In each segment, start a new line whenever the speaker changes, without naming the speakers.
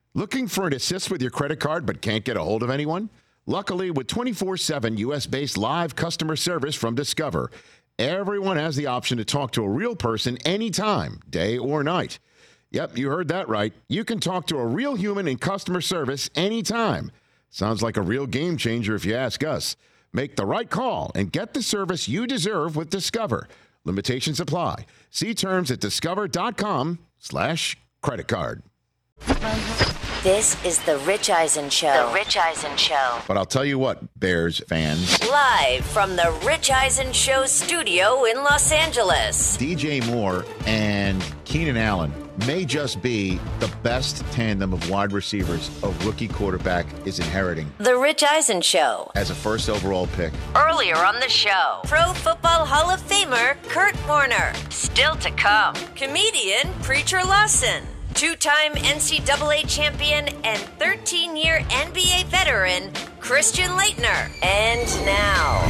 Looking for an assist with your credit card but can't get a hold of anyone? Luckily, with 24/7 U.S.-based live customer service from Discover, everyone has the option to talk to a real person anytime, day or night. Yep, you heard that right. You can talk to a real human in customer service anytime. Sounds like a real game changer if you ask us. Make the right call and get the service you deserve with Discover. Limitations apply. See terms at discover.com/credit card.
This is The Rich Eisen Show. The Rich Eisen Show.
But I'll tell you what, Bears fans.
Live from The Rich Eisen Show studio in Los Angeles.
DJ Moore and Keenan Allen may just be the best tandem of wide receivers a rookie quarterback is inheriting.
The Rich Eisen Show.
As a first overall pick.
Earlier on the show, Pro Football Hall of Famer Kurt Warner. Still to come, comedian Preacher Lawson. Two-time NCAA champion and 13-year NBA veteran, Christian Laettner. And now,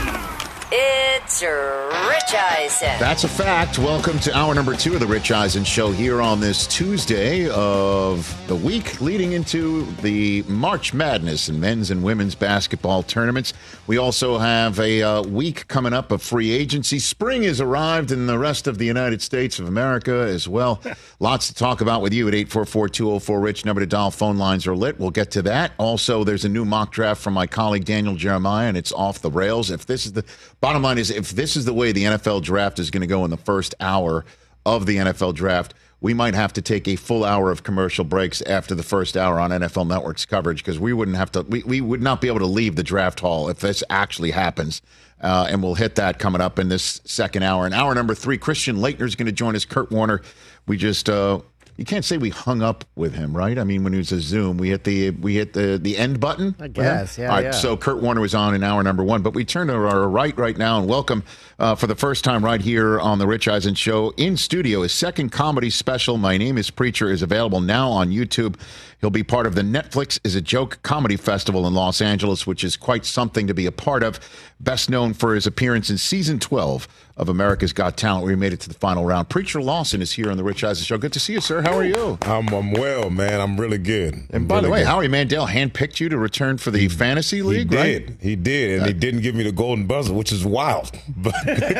it's Rich Eisen.
That's a fact. Welcome to hour number 2 of the Rich Eisen Show here on this Tuesday of the week leading into the March Madness and men's and women's basketball tournaments. We also have a week coming up of free agency. Spring has arrived in the rest of the United States of America as well. Lots to talk about with you at 844-204-RICH. Number to dial. Phone lines are lit. We'll get to that. Also, there's a new mock draft from my colleague Daniel Jeremiah, and it's off the rails. If this is the bottom line is, if this is the way the NFL draft is going to go in the first hour of the NFL draft, we might have to take a full hour of commercial breaks after the first hour on NFL Network's coverage because we wouldn't have to. We would not be able to leave the draft hall if this actually happens. And we'll hit that coming up in this second hour. In hour number 3, Christian Laettner is going to join us. Kurt Warner. We just you can't say we hung up with him, right? I mean, when it was a Zoom, we hit the end button.
I guess, yeah.
All right,
yeah.
so Kurt Warner was on in hour number 1, but we turn to our right now and welcome for the first time right here on the Rich Eisen Show in studio. His second comedy special, My Name is Preacher, is available now on YouTube. He'll be part of the Netflix is a Joke Comedy Festival in Los Angeles, which is quite something to be a part of. Best known for his appearance in season 12 of America's Got Talent, where he made it to the final round. Preacher Lawson is here on the Rich Eisen Show. Good to see you, sir. How are you?
I'm well, man. I'm really good.
And by the way, Howie Mandel handpicked you to return for the fantasy league, right?
He did, and he didn't give me the golden buzzer, which is wild. But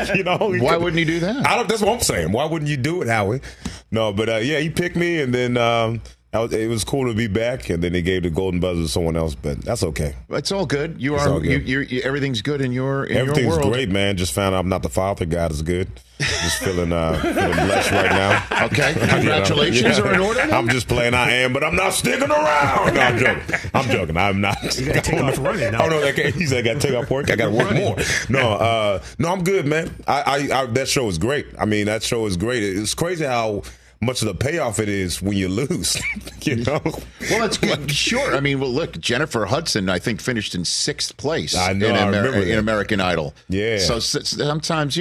why wouldn't he do that?
That's what I'm saying. Why wouldn't you do it, Howie? No, but yeah, he picked me, and then it was cool to be back, and then they gave the golden buzzer to someone else, but that's okay.
It's all good.
All good.
Everything's good in your world.
Everything's great, man. Just found out I'm not the father. God is good. Just feeling blessed right now.
Okay, congratulations are in order.
I'm just playing. I am, but I'm not sticking around. No, I'm joking. I'm not.
You got to take off running now.
Oh no, he said I got to take off work. I got to work more. No, I'm good, man. I that show is great. I mean, that show is great. It's crazy how much of the payoff it is when you lose, you know?
Well, it's good. Sure. I mean, well, look, Jennifer Hudson, I think, finished in 6th place
in
American Idol.
Yeah.
So sometimes,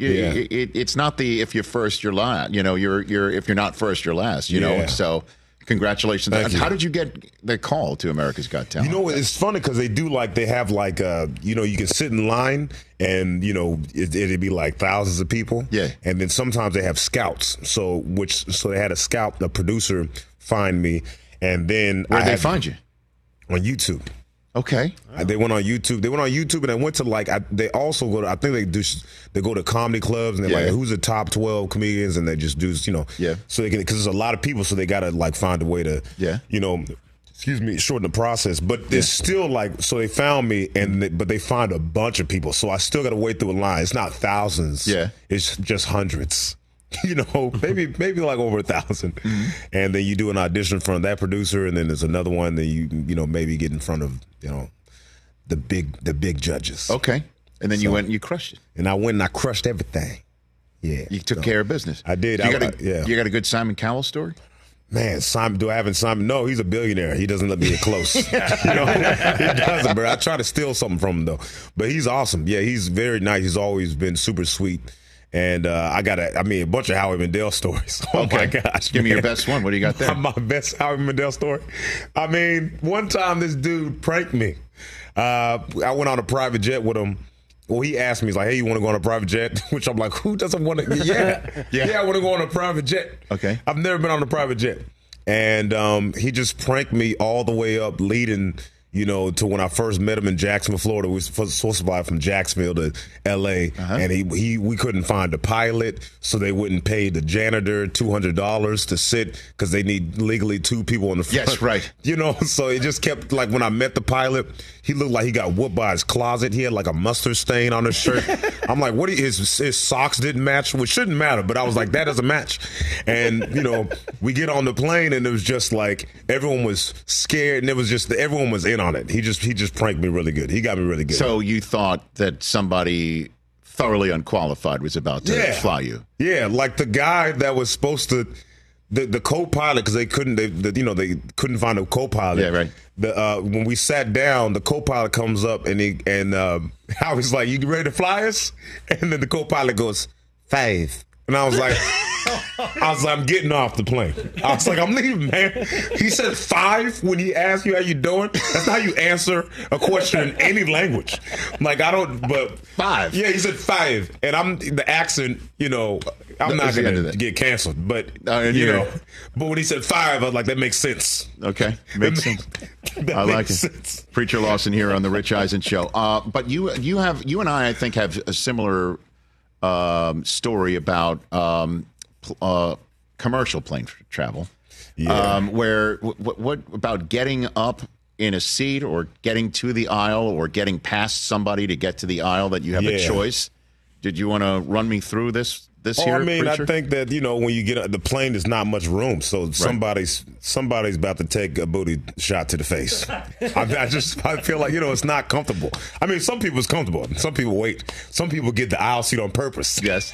it's not the if you're first, you're last. You know, if you're not first, you're last. You know, so congratulations.
Thank you.
How did you get the call to America's Got Talent?
You know, it's funny because they have you can sit in line and, it'd be like thousands of people.
Yeah.
And then sometimes they have scouts. So they had a scout, a producer, find me. And then
where'd they find you?
On YouTube.
Okay.
They went on YouTube. And I went to they also go to, I think they go to comedy clubs and they're like, who's the top 12 comedians? And they just do,
Yeah.
So they can, because there's a lot of people, so they got to find a way to, shorten the process. But it's still so they found me, but they find a bunch of people. So I still got to wait through a line. It's not thousands.
Yeah.
It's just hundreds. Maybe like over 1,000. Mm-hmm. And then you do an audition in front of that producer, and then there's another one that you maybe get in front of, the big judges.
Okay. And then you went and you crushed it.
And I went and I crushed everything. Yeah.
You took care of business.
I did.
You got a good Simon Cowell story?
Man, Simon, do I have Simon? No, he's a billionaire. He doesn't let me get close. He doesn't, bro. I try to steal something from him, though. But he's awesome. Yeah, he's very nice. He's always been super sweet. And I got a bunch of Howie Mandel stories. Oh,
okay.
My gosh.
Give me your best one. What do you got there?
My best Howie Mandel story? I mean, one time this dude pranked me. I went on a private jet with him. Well, he asked me, he's like, hey, you want to go on a private jet? Which I'm like, who doesn't want to? Yeah, I want to go on a private jet.
Okay.
I've never been on a private jet. And he just pranked me all the way up, leading, to when I first met him in Jacksonville, Florida. We were supposed to fly from Jacksonville to L.A., and we couldn't find a pilot, so they wouldn't pay the janitor $200 to sit because they need legally 2 people in the front.
Yes, right.
So it just kept, like, when I met the pilot, he looked like he got whooped by his closet. He had, like, a mustard stain on his shirt. I'm like, his socks didn't match, which shouldn't matter, but I was like, that doesn't match. And, we get on the plane, and it was just like everyone was scared, and it was just everyone was in on it. He just pranked me really good. He got me really good.
So you thought that somebody thoroughly unqualified was about to fly you?
Yeah, like the guy that was supposed to, the co-pilot, because they couldn't find a co-pilot.
Yeah, right.
When we sat down, the co-pilot comes up and I was like, "You ready to fly us?" And then the co-pilot goes, "5." And I was like, I'm getting off the plane. I was like, I'm leaving, man. He said 5 when he asked you how you doing. That's not how you answer a question in any language. Like, but
5.
Yeah, he said 5. And I'm the accent, I'm not going to get canceled. But, but when he said 5, I was like, that makes sense.
Okay. Makes sense. I like it. Preacher Lawson here on the Rich Eisen Show. But you and I think, have a similar story about commercial plane travel.
Yeah.
Where what about getting up in a seat or getting to the aisle or getting past somebody to get to the aisle that you have a choice? Did you want to run me through this here, Preacher?
I think that, when you get the plane, there's not much room. So somebody's about to take a booty shot to the face. I feel like, it's not comfortable. I mean, some people it's comfortable. Some people wait. Some people get the aisle seat on purpose.
Yes.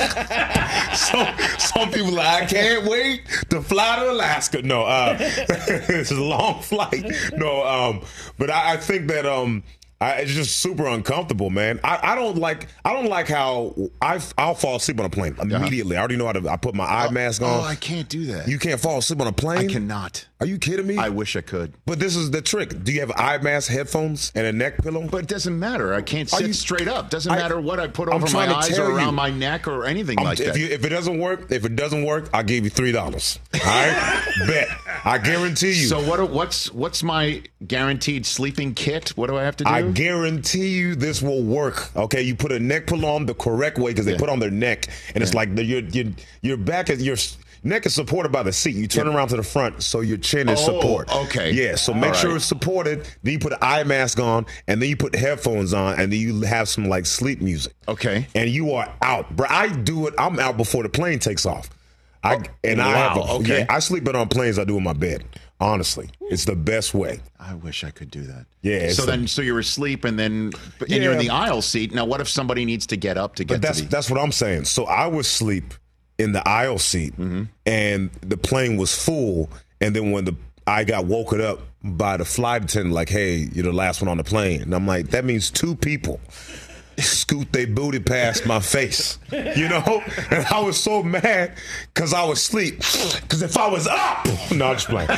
Some people I can't wait to fly to Alaska. No, it's a long flight. No, but I think that it's just super uncomfortable, man. I don't like how I'll fall asleep on a plane immediately. I already know how to. I put my eye mask on.
Oh, I can't do that.
You can't fall asleep on a plane?
I cannot.
Are you kidding me?
I wish I could.
But this is the trick. Do you have eye mask, headphones, and a neck pillow?
But it doesn't matter. I can't sit straight up. Doesn't matter what I put over my eyes or around my neck or anything like that.
If it doesn't work, I'll give you $3. All right? Bet. I guarantee you.
So what's my guaranteed sleeping kit? What do I have to do?
I guarantee you this will work. Okay, you put a neck pillow on the correct way because they put on their neck, and it's like your back is your neck is supported by the seat. You turn around to the front so your chin is supported.
Okay.
Yeah, so make sure it's supported. Then you put an eye mask on, and then you put headphones on, and then you have some like sleep music.
Okay.
And you are out. Bro, I do it. I'm out before the plane takes off. I sleep better on planes than I do in my bed. Honestly, it's the best way.
I wish I could do that.
Yeah.
So you're asleep, and you're in the aisle seat. Now, what if somebody needs to get up to get to the...
That's what I'm saying. So I was asleep in the aisle seat, and the plane was full. And then when I got woken up by the flight attendant, like, "Hey, you're the last one on the plane," and I'm like, that means 2 people scoot their booty past my face, And I was so mad because I was asleep. Because if I was up, no, I'm just playing.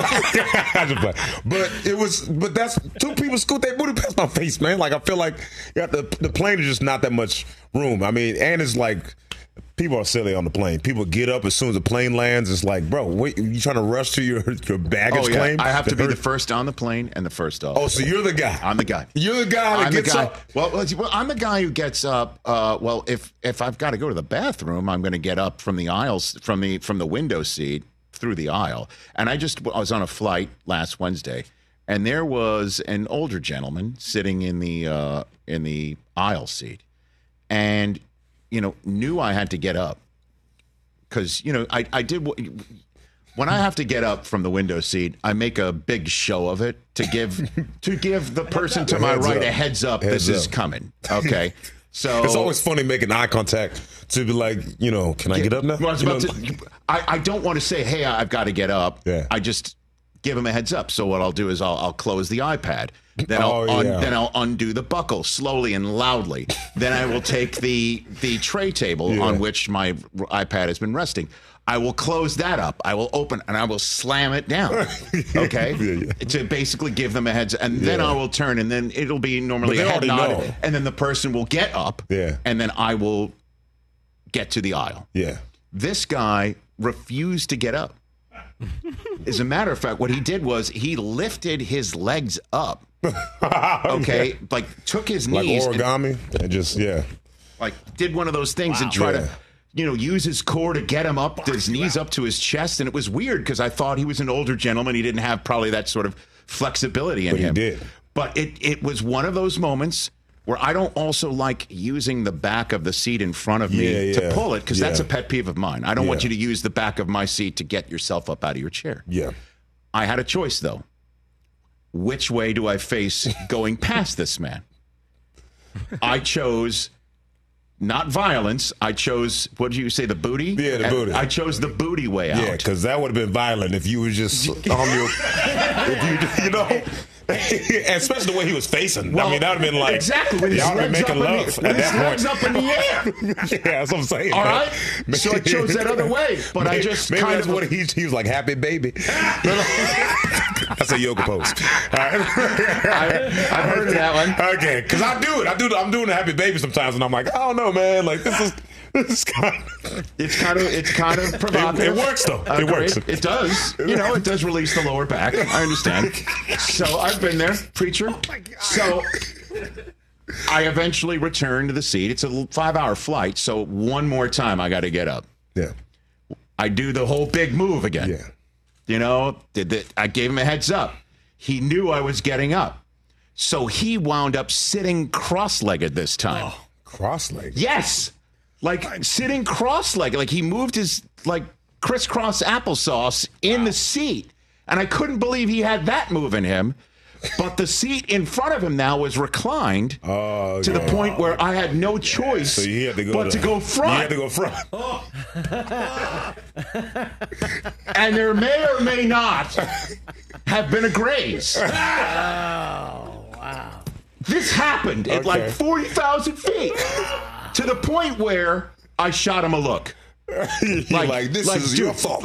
But that's 2 people scoot their booty past my face, man. Like, I feel like the plane is just not that much room. I mean, and it's like, people are silly on the plane. People get up as soon as the plane lands. It's like, bro, wait, you trying to rush to your baggage claim?
I have to be the first on the plane and the first off.
Oh, so you're the guy.
I'm the guy.
You're the guy that gets up?
Well, I'm the guy who gets up. If I've got to go to the bathroom, I'm going to get up from the aisles, from the window seat through the aisle. And I was on a flight last Wednesday, and there was an older gentleman sitting in the aisle seat, and knew I had to get up because, I did. When I have to get up from the window seat, I make a big show of it to give the person to my right a heads up. This is coming. Okay. So
it's always funny making eye contact to be like, can I get up now?
I don't want to say, hey, I've got to get up.
Yeah.
I just give him a heads up. So what I'll do is I'll close the iPad. Then I'll undo the buckle slowly and loudly. Then I will take the tray table on which my iPad has been resting. I will close that up. I will open and I will slam it down. Okay, to basically give them a heads. And then I will turn, and then it'll be normally a head nod, and then the person will get up.
Yeah.
And then I will get to the aisle.
Yeah.
This guy refused to get up. As a matter of fact, what he did was he lifted his legs up. Okay, like took his knees,
like origami, and just
like did one of those things and try to, use his core to get him up, his knees up to his chest, and it was weird because I thought he was an older gentleman. He didn't have probably that sort of flexibility in him.
He did.
But it was one of those moments where I don't also like using the back of the seat in front of me to pull it, because that's a pet peeve of mine. I don't want you to use the back of my seat to get yourself up out of your chair.
Yeah.
I had a choice, though. Which way do I face going past this man? I chose not violence. I chose, what did you say, the booty?
Yeah, the booty.
I chose the booty way out.
Yeah, because that would have been violent if you was just on your, especially the way he was facing.
Well,
I mean, that would have been like,
exactly. With
y'all been making love at that point.
Legs up in the air.
Yeah, that's what I'm saying.
All right. So I chose that other way, but I just
maybe
kind
that's
of
what he was like, happy baby. That's a yoga pose.
I've heard of that one.
Okay, because I do it. I'm doing the happy baby sometimes, and I'm like, I don't know, man. Like this is kind of.
It's kind of provocative.
It works though. It works.
It does. It does release the lower back. I understand. So I've been there, preacher. Oh my God. So I eventually returned to the seat. It's a 5-hour flight, so one more time I got to get up.
Yeah.
I do the whole big move again.
Yeah.
I gave him a heads up. He knew I was getting up. So he wound up sitting cross-legged this time.
Oh, cross-legged?
Yes. Like sitting cross-legged. Like he moved his crisscross applesauce in the seat. And I couldn't believe he had that move in him. But the seat in front of him now was reclined to the point where I had no choice
so you had to go
but to go front.
You had to go front.
And there may or may not have been a graze.
Oh, wow.
This happened at like 40,000 feet to the point where I shot him a look.
Like this is your fault.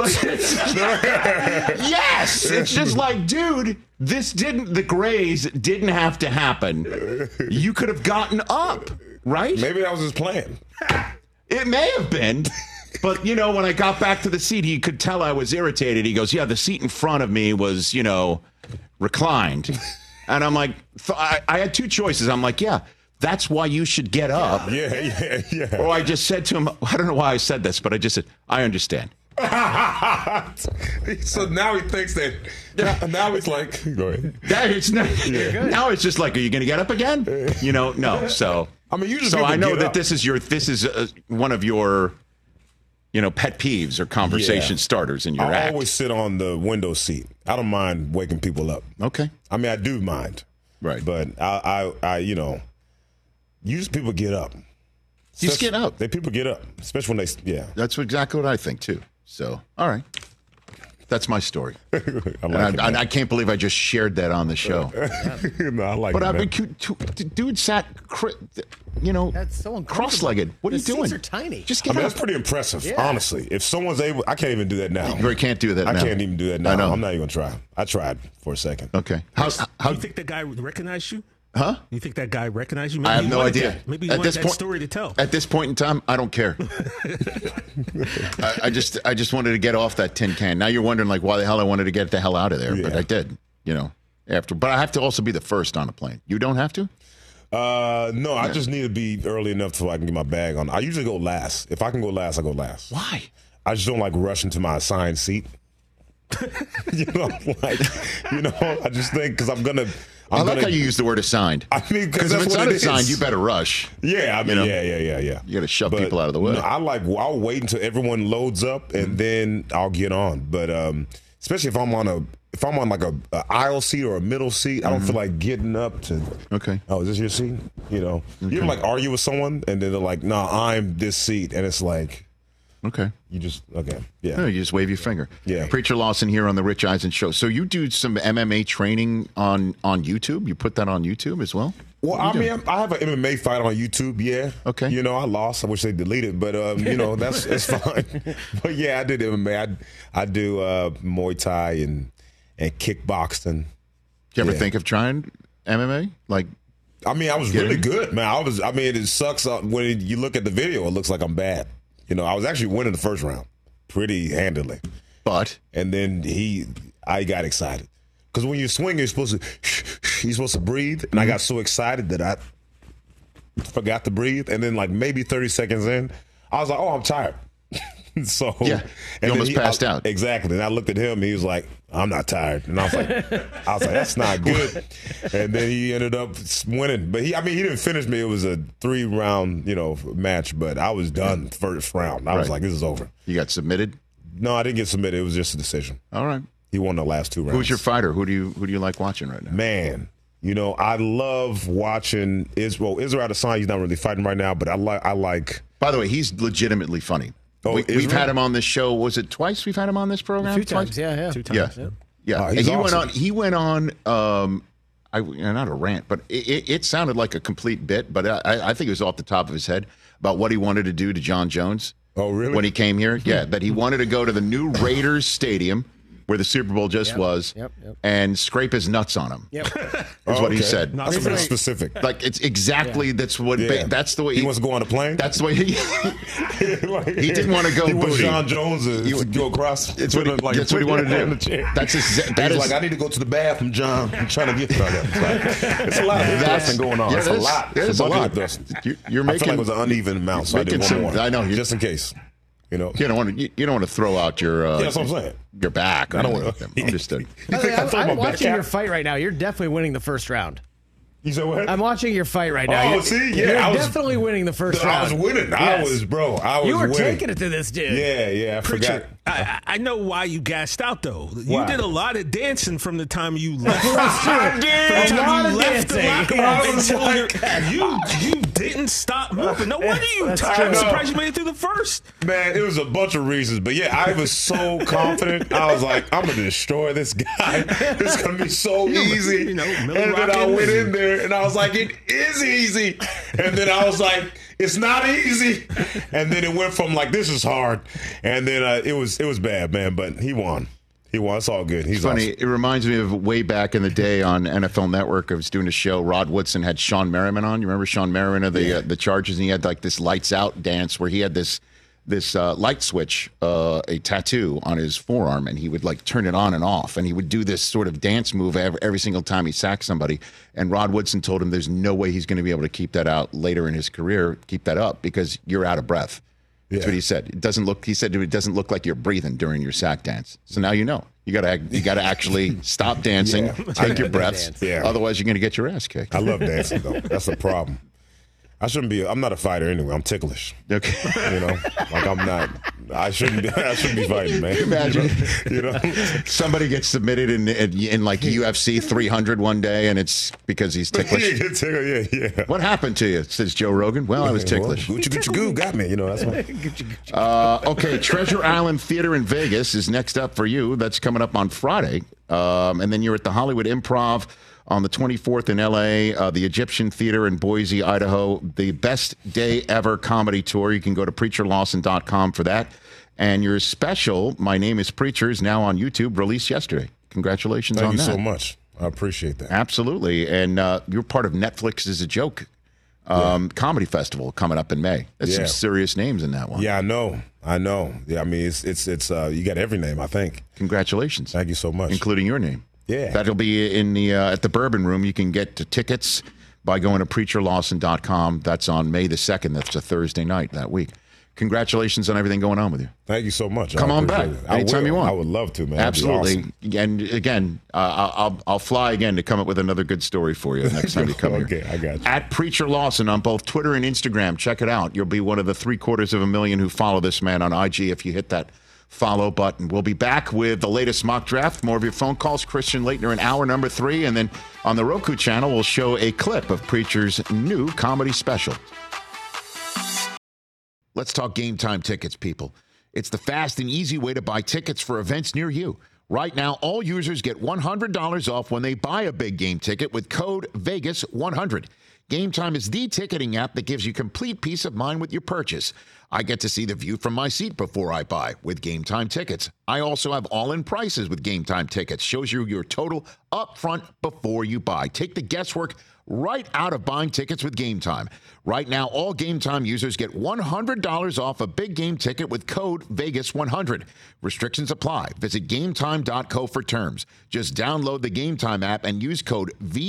Yes, it's just like, dude, the graze didn't have to happen. You could have gotten up, right?
Maybe that was his plan.
It may have been. But, when I got back to the seat, he could tell I was irritated. He goes, yeah, the seat in front of me was, reclined. And I'm like, I had two choices. I'm like, yeah, that's why you should get up.
Yeah.
Or I just said to him, I don't know why I said this, but I just said, I understand.
So now he thinks that. Now it's like, go ahead.
Now it's just like, are you going to get up again? No. So
I mean, usually.
So I know that this is one of your, pet peeves or conversation starters in your act.
I always sit on the window seat. I don't mind waking people up.
Okay.
I mean, I do mind.
Right.
But I usually people get up.
Just get up.
People get up, especially when they.
That's exactly what I think too. So, all right. That's my story. I can't believe I just shared that on the show.
No, I like it.
But I've been dude sat,
That's so
cross-legged. What are you doing?
The seats are tiny.
Just get up.
That's pretty impressive, honestly. If someone's able, I can't even do that now.
You can't do that now.
I can't even do that now.
I know.
I'm not even going to try. I tried for a second.
Okay.
Do you think that guy recognized you?
Huh?
You think that guy recognized you? Maybe
I have no idea.
Maybe you want that story to tell.
At this point in time, I don't care. I just wanted to get off that tin can. Now you're wondering why the hell I wanted to get the hell out of there, but I did. After. But I have to also be the first on a plane. You don't have to?
No, I just need to be early enough so I can get my bag on. I usually go last. If I can go last, I go last.
Why?
I just don't like rushing to my assigned seat. I just think because I'm gonna.
I like how you use the word assigned.
I mean,
because if it's unassigned, you better rush.
Yeah, I mean, yeah.
You got to shove people out of the way.
No, I'll wait until everyone loads up and then I'll get on. But especially if I'm on like a aisle seat or a middle seat, I don't feel like getting up to.
Okay.
Oh, is this your seat? You ever argue with someone and then they're like, "No, I'm this seat," and it's like.
Okay.
You just, yeah.
No, you just wave your finger.
Yeah.
Preacher Lawson here on the Rich Eisen Show. So you do some MMA training on YouTube? You put that on YouTube as well?
Well, I have an MMA fight on YouTube, yeah.
Okay.
I lost. I wish they deleted it, but, that's fine. But, yeah, I did MMA. I do Muay Thai and kickboxing.
Did you ever think of trying MMA?
I was really good, man. It sucks when you look at the video, it looks like I'm bad. I was actually winning the first round pretty handily. And then I got excited. Because when you swing, you're supposed to breathe. And I got so excited that I forgot to breathe. And then like maybe 30 seconds in, I was like, oh, I'm tired. So
yeah,
and
almost passed out.
Exactly. And I looked at him. He was like, I'm not tired. And I was like, that's not good. And then he ended up winning. But he didn't finish me. It was a 3-round, match. But I was done first round. I was like, this is over.
You got submitted?
No, I didn't get submitted. It was just a decision.
All right.
He won the last 2 rounds.
Who's your fighter? Who do you like watching right now?
Man, I love watching Israel Adesanya. He's not really fighting right now, but I like.
By the way, he's legitimately funny.
Oh,
we've had him on this show. Was it twice we've had him on this program?
A few times, yeah.
2 times,
yeah.
He's awesome.
He went on. Not a rant, but it sounded like a complete bit. But I think it was off the top of his head about what he wanted to do to John Jones.
Oh, really?
When he came here, yeah, that he wanted to go to the new Raiders stadium where the Super Bowl just was and scrape his nuts on him.
Yep.
That's what he said.
That's very specific.
Like it's exactly that's what that's the way
he wants to go on a plane.
That's the way he didn't want to go.
He wants
booty.
John Jones to go across.
That's what he wanted to do. He's
like, I need to go to the bathroom, John. I'm trying to get started. It's a lot of dusting going on. It's a lot.
It's a lot. You're making.
I feel like it was an uneven amount, so I did one more.
I know,
just in case. You don't want
to throw out your.
That's what I'm saying.
Your back.
I don't want to.
Understood.
I'm watching your fight right now. You're definitely winning the first round.
You said what?
I'm watching your fight right now.
Oh,
you're definitely winning the first round.
I was winning.
Yes.
You
were taking it to this dude.
Yeah. I forgot.
I know why you gassed out though.
Why?
You did a lot of dancing from the time you left.
I did.
From the time you
left
the locker room until you didn't stop moving. No wonder you tired. I'm surprised you made it through the first.
Man, it was a bunch of reasons, but yeah, I was so confident. I was like, I'm gonna destroy this guy. It's gonna be so easy. And then I went in there and I was like, it is easy. And then I was like, it's not easy. And then it went from like, this is hard. And then it was bad, man. But he won. It's all good. He's
funny.
Awesome.
It reminds me of way back in the day on NFL Network. I was doing a show. Rod Woodson had Sean Merriman on. You remember Sean Merriman of the Chargers? And he had like this lights out dance where he had this light switch, a tattoo on his forearm, and he would like turn it on and off, and he would do this sort of dance move every single time he sacked somebody. And Rod Woodson told him there's no way he's going to be able to keep that out later in his career, keep that up, because you're out of breath. That's what he said. It doesn't look like you're breathing during your sack dance. So now you know. You gotta actually stop dancing, take your breaths. Otherwise you're gonna get your ass kicked.
I love dancing though. That's the problem. I'm not a fighter anyway. I'm ticklish.
Okay.
Like I'm not. I shouldn't be fighting, man.
Imagine, somebody gets submitted in like UFC 300 one day, and it's because he's ticklish.
Yeah.
What happened to you? Says Joe Rogan. Well, I was ticklish.
Gucci goo got me. That's
what. Okay, Treasure Island Theater in Vegas is next up for you. That's coming up on Friday, and then you're at the Hollywood Improv on the 24th in L.A., the Egyptian Theater in Boise, Idaho, the Best Day Ever comedy tour. You can go to PreacherLawson.com for that. And your special, My Name is Preacher, is now on YouTube, released yesterday. Congratulations on that.
Thank you so much. I appreciate that.
Absolutely. And you're part of Netflix is a Joke comedy festival coming up in May. There's some serious names in that one.
Yeah, I know. Yeah, I mean, it's you got every name, I think.
Congratulations.
Thank you so much.
Including your name.
Yeah.
That'll be in the at the Bourbon Room. You can get tickets by going to PreacherLawson.com. That's on May the 2nd. That's a Thursday night that week. Congratulations on everything going on with you.
Thank you so much.
Come on back anytime you want.
I would love to, man.
Absolutely.
Awesome.
And again, I'll fly again to come up with another good story for you next time you come here.
Okay, I got you.
At Preacher Lawson on both Twitter and Instagram. Check it out. You'll be one of the 750,000 who follow this man on IG if you hit that follow button. We'll be back with the latest mock draft, more of your phone calls. Christian Laettner in hour number 3, and then on the Roku channel we'll show a clip of Preacher's new comedy special. Let's talk Game Time tickets, people. It's the fast and easy way to buy tickets for events near you. Right now, all users get $100 off when they buy a big game ticket with code VEGAS100. Game Time is the ticketing app that gives you complete peace of mind with your purchase. I get to see the view from my seat before I buy with Game Time tickets. I also have all-in prices with Game Time tickets. Shows you your total up front before you buy. Take the guesswork right out of buying tickets with Game Time. Right now, all Game Time users get $100 off a big game ticket with code VEGAS100. Restrictions apply. Visit GameTime.co for terms. Just download the Game Time app and use code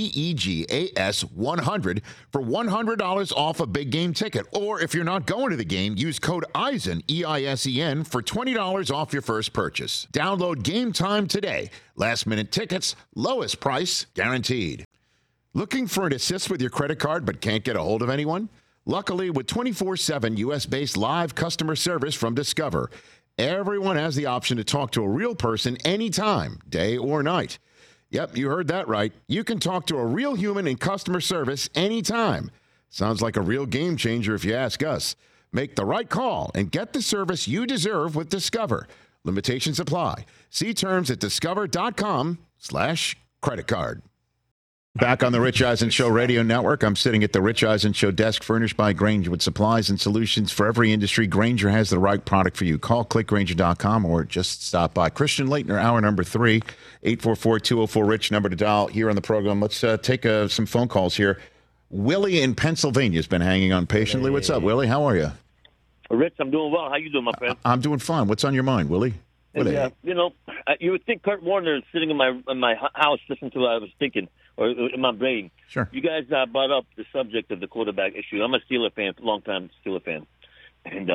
VEGAS100 for $100 off a big game ticket. Or if you're not going to the game, use code EISEN, EISEN, for $20 off your first purchase. Download Game Time today. Last-minute tickets, lowest price guaranteed. Looking for an assist with your credit card but can't get a hold of anyone? Luckily, with 24/7 U.S.-based live customer service from Discover, everyone has the option to talk to a real person anytime, day or night. Yep, you heard that right. You can talk to a real human in customer service anytime. Sounds like a real game changer if you ask us. Make the right call and get the service you deserve with Discover. Limitations apply. See terms at discover.com/credit card. Back on the Rich Eisen Show Radio Network, I'm sitting at the Rich Eisen Show desk furnished by Grainger with supplies and solutions for every industry. Grainger has the right product for you. Call clickgrainger.com or just stop by. Christian Leitner, hour number 3, 844-204-RICH, number to dial here on the program. Let's take some phone calls here. Willie in Pennsylvania has been hanging on patiently. What's up, Willie? How are you?
Rich, I'm doing well. How you doing, my friend?
I'm doing fine. What's on your mind, Willie?
Yeah, you would think Kurt Warner is sitting in my house listening to what I was thinking, or in my brain.
Sure.
You guys brought up the subject of the quarterback issue. I'm a Steeler fan, long-time Steeler fan. And,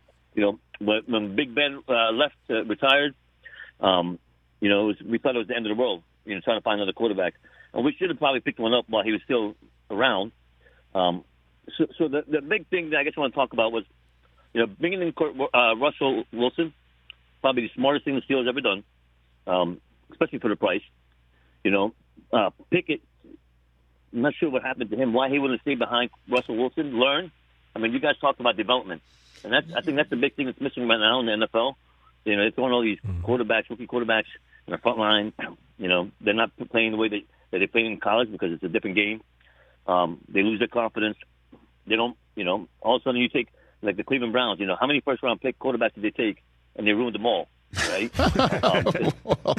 when Big Ben retired, we thought it was the end of the world, trying to find another quarterback. And we should have probably picked one up while he was still around. So the big thing that I guess I want to talk about was, bringing in Russell Wilson, probably the smartest thing the Steelers ever done, especially for the price. Pickett, I'm not sure what happened to him, why he wouldn't stay behind Russell Wilson, learn. I mean, you guys talked about development. And I think that's the big thing that's missing right now in the NFL. They're throwing all these rookie quarterbacks in the front line. They're not playing the way that they play in college because it's a different game. They lose their confidence. They don't, all of a sudden you take, like the Cleveland Browns, how many first-round pick quarterbacks did they take? And they ruined them all, right?
Well,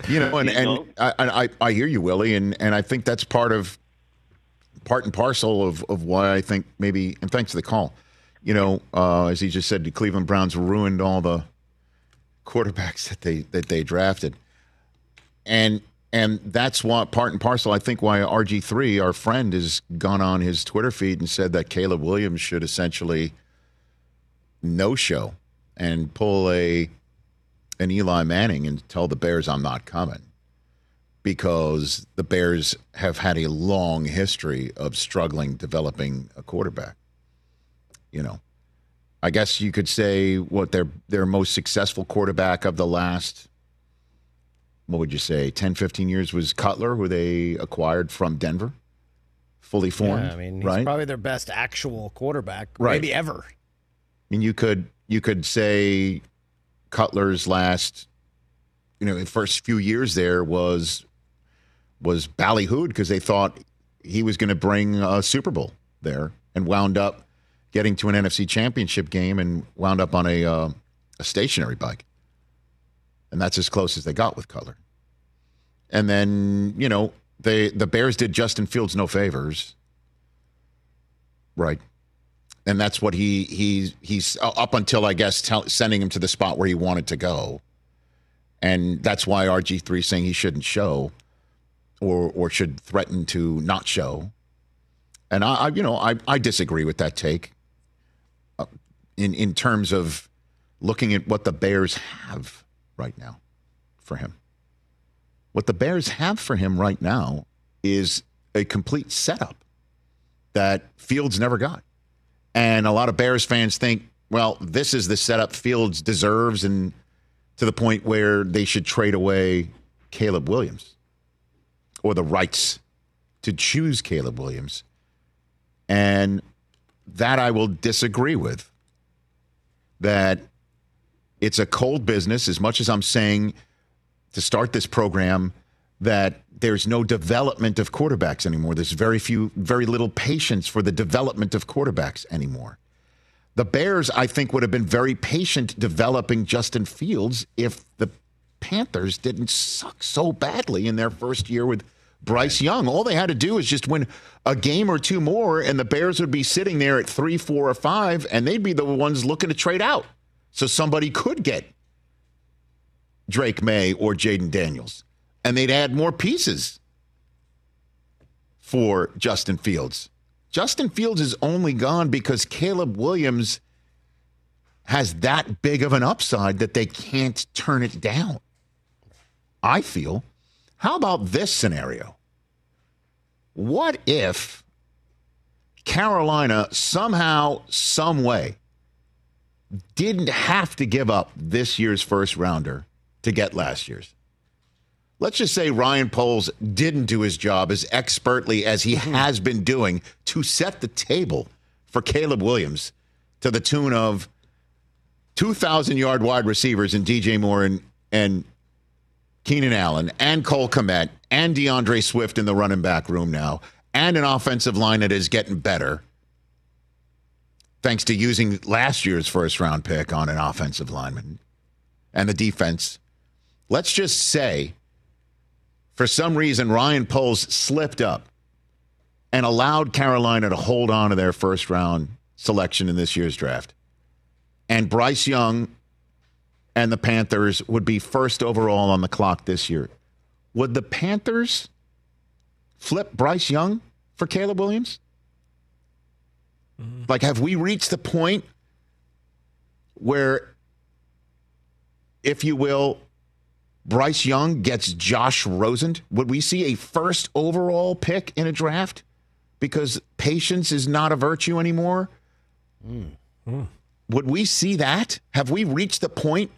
I hear you, Willie, and I think that's part and parcel of why I think maybe, and thanks for the call, as he just said, the Cleveland Browns ruined all the quarterbacks that they drafted. And that's why, part and parcel, I think, why RG3, our friend, has gone on his Twitter feed and said that Caleb Williams should essentially no-show and pull an Eli Manning and tell the Bears I'm not coming, because the Bears have had a long history of struggling developing a quarterback. I guess you could say what their most successful quarterback of the last, what would you say, 10, 15 years was Cutler, who they acquired from Denver, fully formed.
Yeah, I mean, he's
right?
probably their best actual quarterback,
Right.
maybe ever.
I mean, you could say Cutler's last, the first few years there was ballyhooed because they thought he was going to bring a Super Bowl there, and wound up getting to an NFC Championship game and wound up on a stationary bike. And that's as close as they got with Cutler. And then, the Bears did Justin Fields no favors. Right. And that's what he's up until, I guess, sending him to the spot where he wanted to go. And that's why RG3 is saying he shouldn't show or should threaten to not show. And I disagree with that take in terms of looking at what the Bears have right now for him. What the Bears have for him right now is a complete setup that Fields never got. And a lot of Bears fans think, well, this is the setup Fields deserves, and to the point where they should trade away Caleb Williams or the rights to choose Caleb Williams. And that I will disagree with. That it's a cold business, as much as I'm saying to start this program that there's no development of quarterbacks anymore. There's very little patience for the development of quarterbacks anymore. The Bears, I think, would have been very patient developing Justin Fields if the Panthers didn't suck so badly in their first year with Bryce Young. All they had to do is just win a game or two more, and the Bears would be sitting there at 3, 4, or 5, and they'd be the ones looking to trade out. So somebody could get Drake May or Jaden Daniels, and they'd add more pieces for Justin Fields. Justin Fields is only gone because Caleb Williams has that big of an upside that they can't turn it down, I feel. How about this scenario? What if Carolina somehow, some way, didn't have to give up this year's first rounder to get last year's? Let's just say Ryan Poles didn't do his job as expertly as he has been doing to set the table for Caleb Williams to the tune of 2,000-yard wide receivers in DJ Moore and Keenan Allen and Cole Kmet and DeAndre Swift in the running back room now, and an offensive line that is getting better thanks to using last year's first-round pick on an offensive lineman and the defense. Let's just say, for some reason, Ryan Poles slipped up and allowed Carolina to hold on to their first-round selection in this year's draft. And Bryce Young and the Panthers would be first overall on the clock this year. Would the Panthers flip Bryce Young for Caleb Williams? Like, have we reached the point where, if you will, Bryce Young gets Josh Rosen? Would we see a first overall pick in a draft because patience is not a virtue anymore? Would we see that? Have we reached the point?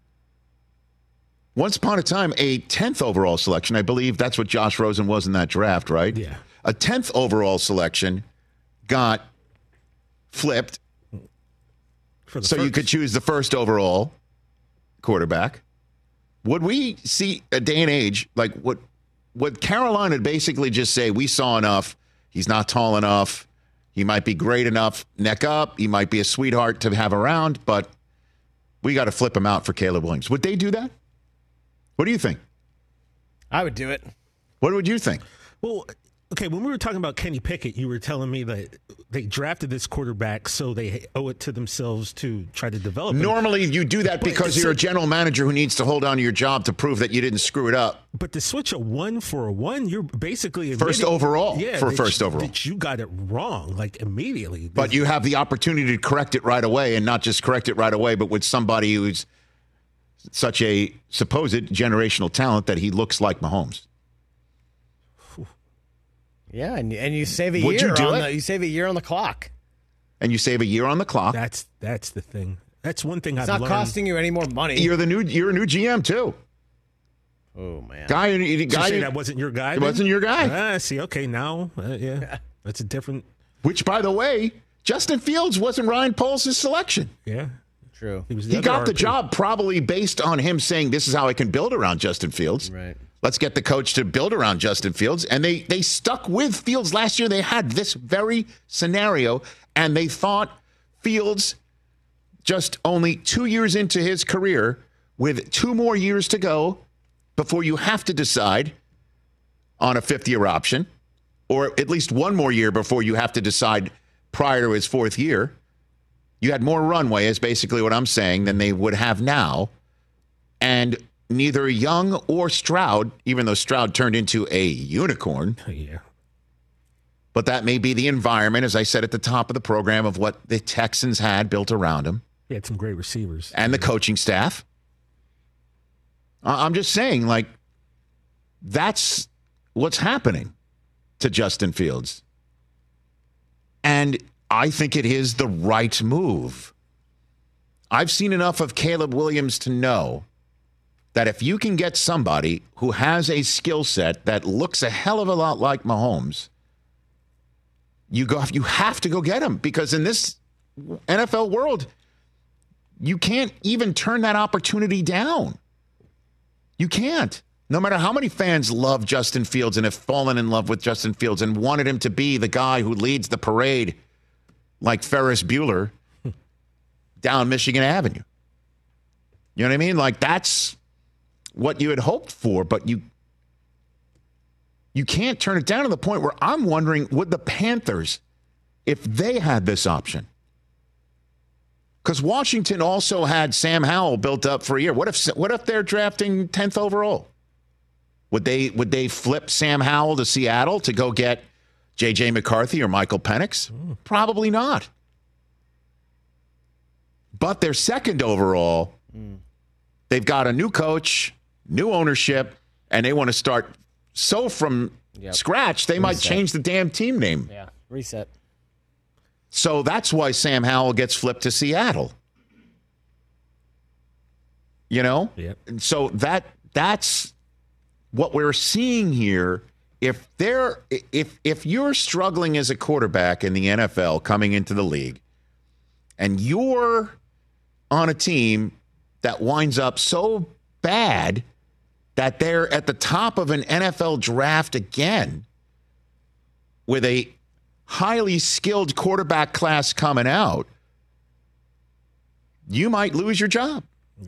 Once upon a time, a 10th overall selection, I believe that's what Josh Rosen was in that draft, right?
Yeah.
A 10th overall selection got flipped so you could choose the first overall quarterback. Would we see a day and age, like would Carolina basically just say, we saw enough, he's not tall enough, he might be great enough, neck up, he might be a sweetheart to have around, but we got to flip him out for Caleb Williams. Would they do that? What do you think?
I would do it.
What would you think?
Well, okay, when we were talking about Kenny Pickett, you were telling me that they drafted this quarterback, so they owe it to themselves to try to develop him.
Normally, you do that because you're a general manager who needs to hold on to your job to prove that you didn't screw it up.
But to switch a 1 for a 1, you're basically
first overall first overall.
That you got it wrong, like immediately.
But you have the opportunity to correct it right away, and not just correct it right away, but with somebody who's such a supposed generational talent that he looks like Mahomes.
Yeah, and you save a
Would
year.
You do
on
it?
You save a year on the clock.
And you save a year on the clock.
That's the thing. That's one thing
It's
I've
not
learned.
costing you any more money.
You're a new GM too.
Oh man,
So you say that wasn't your guy.
It wasn't your guy.
Ah, see, okay, now, yeah, that's a different.
Which, by the way, Justin Fields wasn't Ryan Poles' selection.
Yeah,
true.
He got the job probably based on him saying, "This is how I can build around Justin Fields."
Right.
Let's get the coach to build around Justin Fields. And they stuck with Fields last year. They had this very scenario, and they thought Fields, just only 2 years into his career, with 2 more years to go before you have to decide on a fifth-year option, or at least 1 more year before you have to decide prior to his 4th year. You had more runway, is basically what I'm saying, than they would have now. And neither Young or Stroud, even though Stroud turned into a unicorn,
Yeah.
but that may be the environment, as I said at the top of the program, of what the Texans had built around him.
He had some great receivers.
And the coaching staff. I'm just saying, like, that's what's happening to Justin Fields. And I think it is the right move. I've seen enough of Caleb Williams to know that if you can get somebody who has a skill set that looks a hell of a lot like Mahomes, you have to go get him, because in this NFL world, you can't even turn that opportunity down. You can't. No matter how many fans love Justin Fields and have fallen in love with Justin Fields and wanted him to be the guy who leads the parade like Ferris Bueller down Michigan Avenue. You know what I mean? Like, that's what you had hoped for, but You can't turn it down to the point where I'm wondering, would the Panthers, if they had this option? Because Washington also had Sam Howell built up for a year. What if they're drafting 10th overall? Would they flip Sam Howell to Seattle to go get J.J. McCarthy or Michael Penix? Probably not. But they're second overall. They've got a new coach, new ownership, and they want to start from scratch. They might change the damn team name.
Yeah, reset.
So that's why Sam Howell gets flipped to Seattle. You know?
Yep.
And so that's what we're seeing here. If you're struggling as a quarterback in the NFL coming into the league, and you're on a team that winds up so bad that they're at the top of an NFL draft again with a highly skilled quarterback class coming out, you might lose your job. Yeah.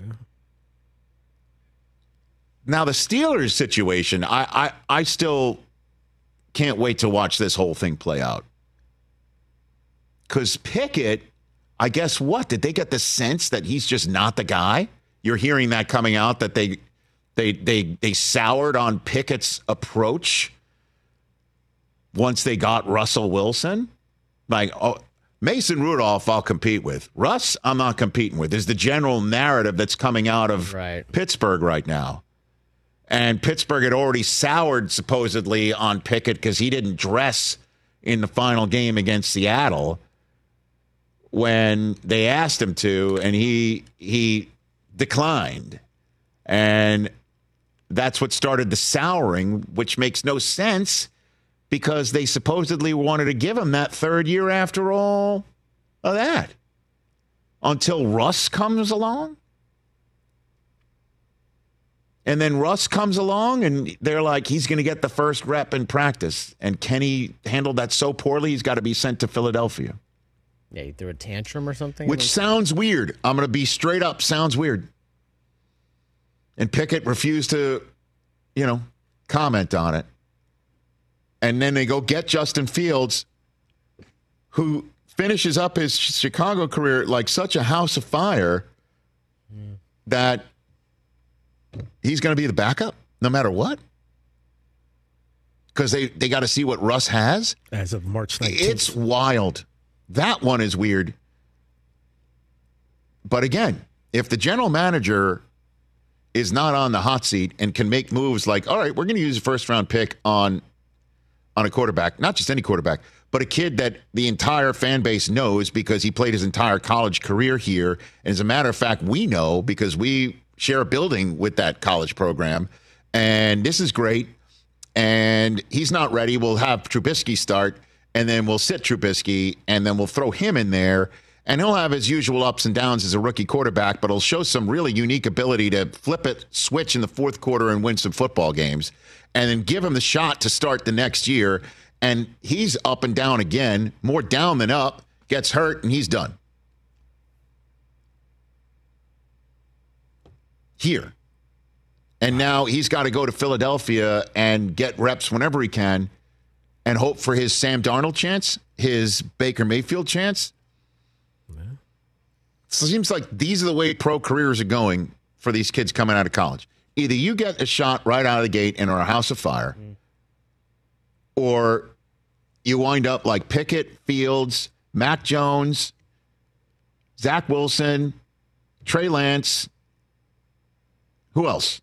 Now, the Steelers situation, I still can't wait to watch this whole thing play out. Because Pickett, I guess what? Did they get the sense that he's just not the guy? You're hearing that coming out, that they soured on Pickett's approach once they got Russell Wilson. Like, Mason Rudolph I'll compete with. Russ, I'm not competing with, is the general narrative that's coming out of Pittsburgh right now. And Pittsburgh had already soured, supposedly, on Pickett because he didn't dress in the final game against Seattle when they asked him to, and he declined. And that's what started the souring, which makes no sense because they supposedly wanted to give him that third year after all of that. Until Russ comes along. And then Russ comes along, and they're like, he's going to get the first rep in practice. And Kenny handled that so poorly, he's got to be sent to Philadelphia.
Yeah, he threw a tantrum or something.
Which sounds weird. I'm going to be straight up. Sounds weird. And Pickett refused to, comment on it. And then they go get Justin Fields, who finishes up his Chicago career like such a house of fire that he's going to be the backup no matter what. Because they got to see what Russ has.
As of March 19th.
It's wild. That one is weird. But again, if the general manager is not on the hot seat and can make moves like, all right, we're going to use a first-round pick on a quarterback, not just any quarterback, but a kid that the entire fan base knows because he played his entire college career here. And as a matter of fact, we know because we share a building with that college program. And this is great. And he's not ready. We'll have Trubisky start, and then we'll sit Trubisky, and then we'll throw him in there. And he'll have his usual ups and downs as a rookie quarterback, but he'll show some really unique ability to flip it, switch in the fourth quarter, and win some football games. And then give him the shot to start the next year. And he's up and down again, more down than up, gets hurt, and he's done. Here. And now he's got to go to Philadelphia and get reps whenever he can and hope for his Sam Darnold chance, his Baker Mayfield chance. So it seems like these are the way pro careers are going for these kids coming out of college. Either you get a shot right out of the gate and are a house of fire, or you wind up like Pickett, Fields, Mac Jones, Zach Wilson, Trey Lance. Who else?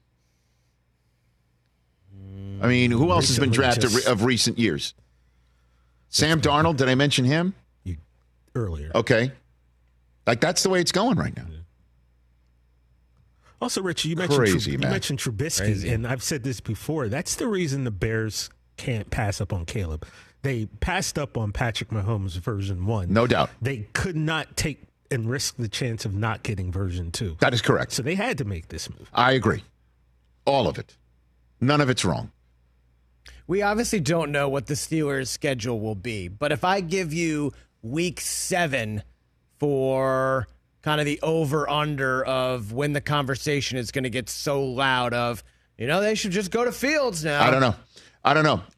I mean, who else has been drafted of recent years? Sam Darnold, did I mention him?
Earlier.
Okay. Like, that's the way it's going right now.
Yeah. Also, Rich, you mentioned Trubisky, and I've said this before. That's the reason the Bears can't pass up on Caleb. They passed up on Patrick Mahomes version 1.
No doubt.
They could not take and risk the chance of not getting version 2.
That is correct.
So they had to make this move.
I agree. All of it. None of it's wrong.
We obviously don't know what the Steelers' schedule will be, but if I give you week 7 for kind of the over-under of when the conversation is going to get so loud of, they should just go to Fields now.
I don't know. I don't know.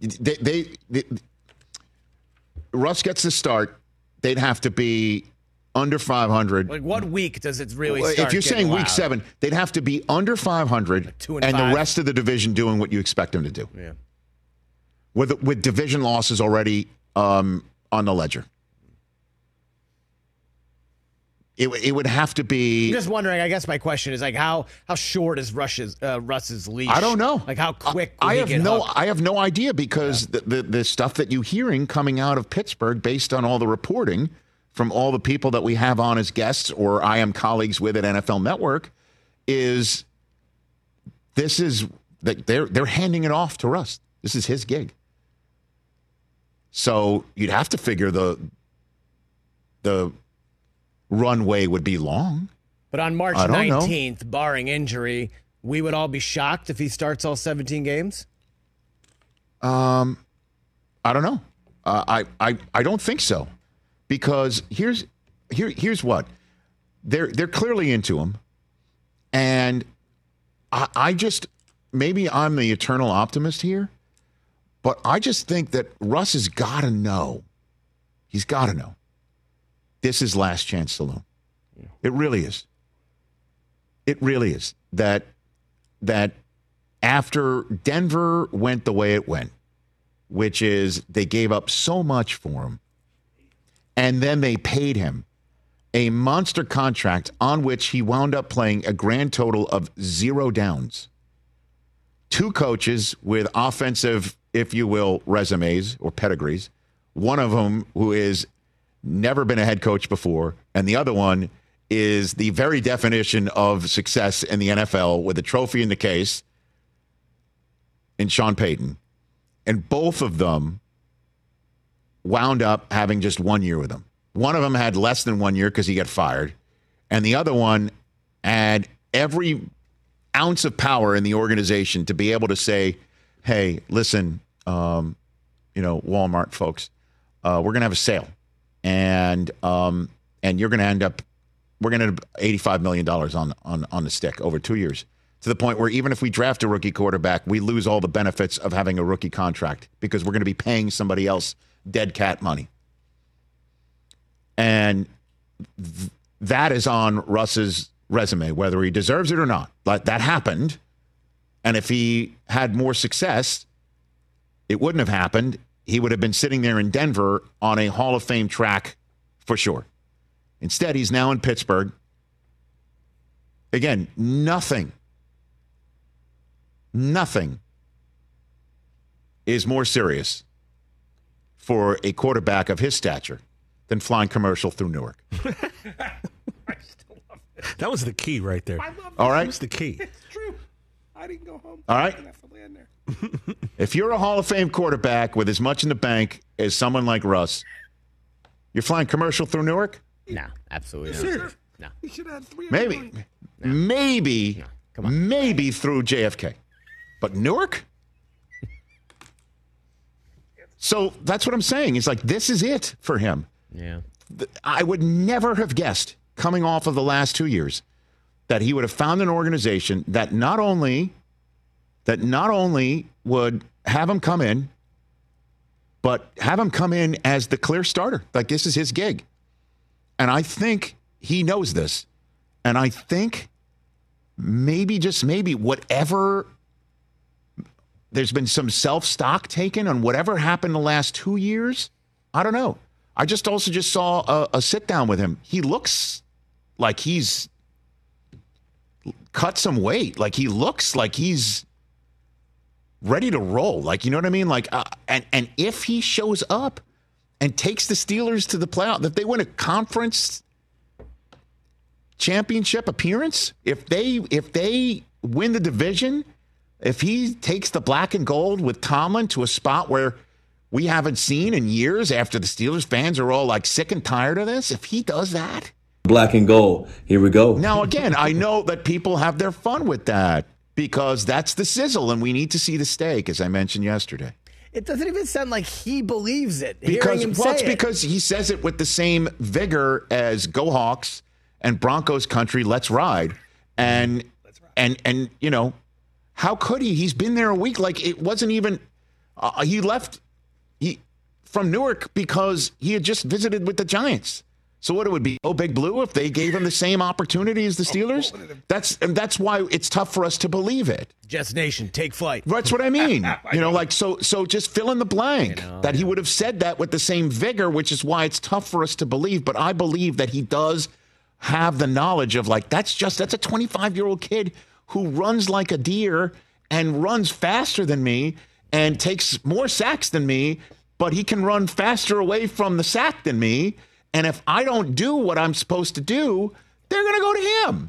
Russ gets the start. They'd have to be under 500.
Like, what week does it really start?
If you're saying
loud?
week 7, they'd have to be under 500 and the rest of the division doing what you expect them to do.
Yeah.
With division losses already on the ledger. It would have to be.
I'm just wondering. I guess my question is like how short is Russ's leash?
I don't know.
Like how quick?
I have no idea because the stuff that you're hearing coming out of Pittsburgh, based on all the reporting from all the people that we have on as guests or I am colleagues with at NFL Network, is that they're handing it off to Russ. This is his gig. So you'd have to figure the runway would be long.
But on March 19th, barring injury, we would all be shocked if he starts all 17 games?
I don't know. I don't think so. Because here's what. They're clearly into him. And I just, maybe I'm the eternal optimist here, but I just think that Russ has got to know. He's got to know. This is last chance saloon. It really is. It really is. That after Denver went the way it went, which is they gave up so much for him, and then they paid him a monster contract on which he wound up playing a grand total of 0 downs. 2 coaches with offensive, if you will, resumes or pedigrees. One of them who is never been a head coach before, and the other one is the very definition of success in the NFL with a trophy in the case in Sean Payton. And both of them wound up having just 1 year with him. One of them had less than 1 year because he got fired, and the other one had every ounce of power in the organization to be able to say, hey, listen, Walmart folks, we're going to have a sale. And you're going to end up, we're going to have $85 million on the stick over 2 years, to the point where even if we draft a rookie quarterback, we lose all the benefits of having a rookie contract because we're going to be paying somebody else dead cat money. And that is on Russ's resume, whether he deserves it or not. But that happened. And if he had more success, it wouldn't have happened. He would have been sitting there in Denver on a Hall of Fame track for sure. Instead, he's now in Pittsburgh. Again, nothing is more serious for a quarterback of his stature than flying commercial through Newark.
I still love it. That was the key right there.
All right?
That was the key.
It's true. I didn't go home.
All right?
I have to land there.
If you're a Hall of Fame quarterback with as much in the bank as someone like Russ, you're flying commercial through Newark?
No, absolutely not.
Serious?
No.
He should have 3
Maybe
Come on.
maybe through JFK. But Newark? So that's what I'm saying. It's like, this is it for him.
Yeah.
I would never have guessed, coming off of the last 2 years, that he would have found an organization that not only would have him come in, but have him come in as the clear starter. Like, this is his gig. And I think he knows this. And I think maybe, just maybe, whatever, there's been some self-stock taken on whatever happened the last 2 years. I don't know. I just saw a sit down with him. He looks like he's cut some weight. Like, he looks like he's ready to roll. Like, you know what I mean? Like, and if he shows up and takes the Steelers to the playoff, if they win a conference championship appearance, if they win the division, if he takes the black and gold with Tomlin to a spot where we haven't seen in years, after the Steelers fans are all like sick and tired of this, if he does that.
Black and gold. Here we go.
Now, again, I know that people have their fun with that because that's the sizzle, and we need to see the steak, as I mentioned yesterday.
It doesn't even sound like he believes it.
Because because he says it with the same vigor as Go Hawks and Broncos country, let's ride. And you know, how could he? He's been there a week. Like, it wasn't even He left from Newark because he had just visited with the Giants. So what it would be, Big Blue, if they gave him the same opportunity as the Steelers? That's why it's tough for us to believe it.
Jets Nation, take flight.
That's what I mean. So just fill in the blank that he would have said that with the same vigor, which is why it's tough for us to believe. But I believe that he does have the knowledge of that's a 25-year-old kid who runs like a deer and runs faster than me and takes more sacks than me, but he can run faster away from the sack than me. And if I don't do what I'm supposed to do, they're going to go to him.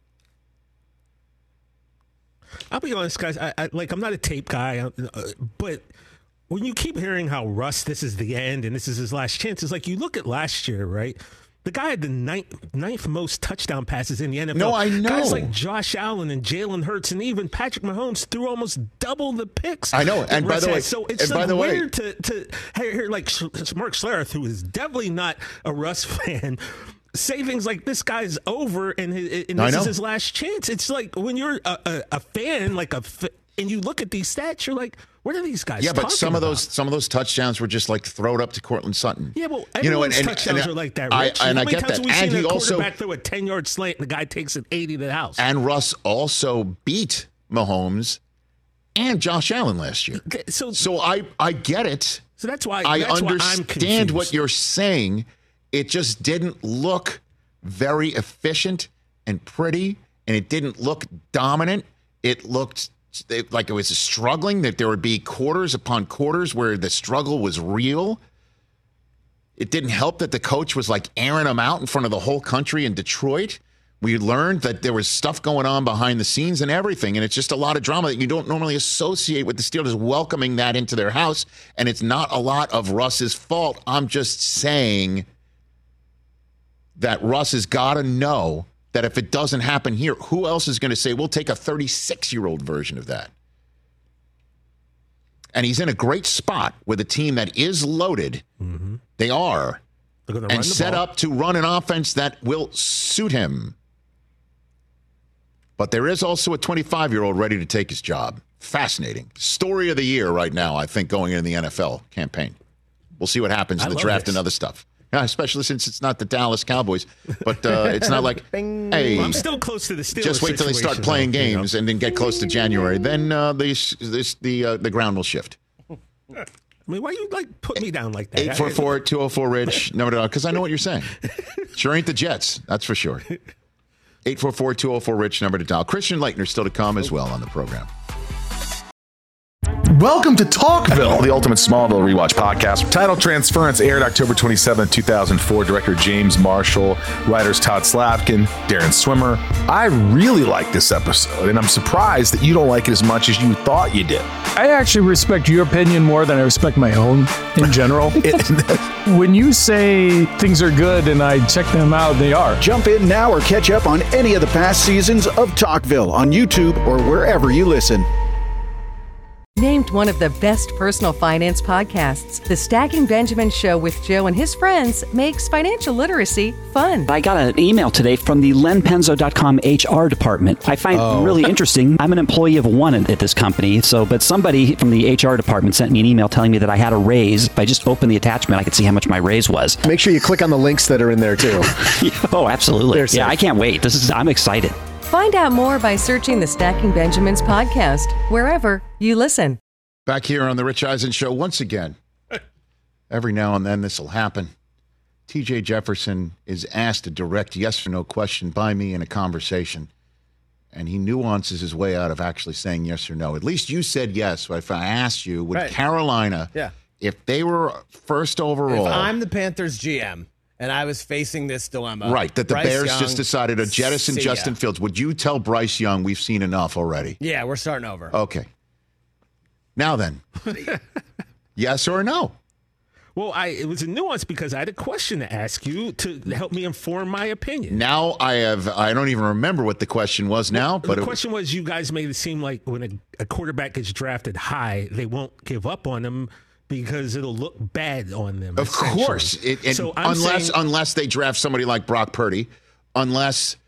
I'll be honest, guys. I'm not a tape guy, but when you keep hearing how Russ, this is the end and this is his last chance, it's like you look at last year, right? The guy had the ninth most touchdown passes in the NFL.
No, I know.
Guys like Josh Allen and Jalen Hurts and even Patrick Mahomes threw almost double the picks.
I know. And by the way,
so it's weird to hear like Mark Schlereth, who is definitely not a Russ fan, say things like this guy's over and this is his last chance. It's like when you're a fan, and you look at these stats, you're like, what are these guys?
Yeah, but some
about?
of those touchdowns were just thrown up to Cortland Sutton.
Yeah, well, everyone's touchdowns are like that, Rich.
I get that.
And he also quarterback throw a 10-yard slant, and the guy takes it 80 to the house.
And Russ also beat Mahomes and Josh Allen last year. So I get it.
So that's why
I understand
I'm confused.
what you're saying. It just didn't look very efficient and pretty, and it didn't look dominant. It looked like it was struggling, that there would be quarters upon quarters where the struggle was real. It didn't help that the coach was airing them out in front of the whole country in Detroit. We learned that there was stuff going on behind the scenes and everything, and it's just a lot of drama that you don't normally associate with the Steelers welcoming that into their house, and it's not a lot of Russ's fault. I'm just saying that Russ has got to know that if it doesn't happen here, who else is going to say, we'll take a 36-year-old version of that? And he's in a great spot with a team that is loaded. Mm-hmm. They are. And set up to run an offense that will suit him. But there is also a 25-year-old ready to take his job. Fascinating. Story of the year right now, I think, going into the NFL campaign. We'll see what happens in the draft and other stuff. Yeah, especially since it's not the Dallas Cowboys, but it's not like, hey,
I'm still close to the Steelers.
Just wait till they start playing games and then get close to January. Then the ground will shift.
I mean, why you put me down like that?
844-204-RICH. Never, because I know what you're saying. Sure ain't the Jets, that's for sure. 844-204-RICH, number to dial. Christian Leitner still to come as well on the program.
Welcome to Talkville, the ultimate Smallville rewatch podcast. Title Transference aired October 27, 2004. Director James Marshall, writers Todd Slavkin, Darren Swimmer. I really like this episode, and I'm surprised that you don't like it as much as you thought you did.
I actually respect your opinion more than I respect my own in general. When you say things are good and I check them out, they are.
Jump in now or catch up on any of the past seasons of Talkville on YouTube or wherever you listen.
Named one of the best personal finance podcasts, The Stacking Benjamin Show with Joe and his friends makes financial literacy fun.
I got an email today from the lenpenzo.com HR department. I find really interesting. I'm an employee of one at this company, but somebody from the HR department sent me an email telling me that I had a raise. If I just opened the attachment, I could see how much my raise was.
Make sure you click on the links that are in there too.
Oh, absolutely. Yeah, I can't wait. I'm excited.
Find out more by searching the Stacking Benjamins podcast, wherever you listen.
Back here on the Rich Eisen Show once again. Every now and then this will happen. TJ Jefferson is asked a direct yes or no question by me in a conversation, and he nuances his way out of actually saying yes or no. At least you said yes. So if I asked you, would Carolina, if they were first overall.
If I'm the Panthers GM, and I was facing this dilemma.
Right, that the
Bryce
Bears
Young,
just decided to jettison Justin Fields. Would you tell Bryce Young we've seen enough already?
Yeah, we're starting over.
Okay. Now then, yes or no?
Well, it was a nuance because I had a question to ask you to help me inform my opinion.
Now I don't even remember what the question was now. But
the question was, you guys made it seem like when a quarterback gets drafted high, they won't give up on him because it'll look bad on them.
Of course. Unless they draft somebody like Brock Purdy, unless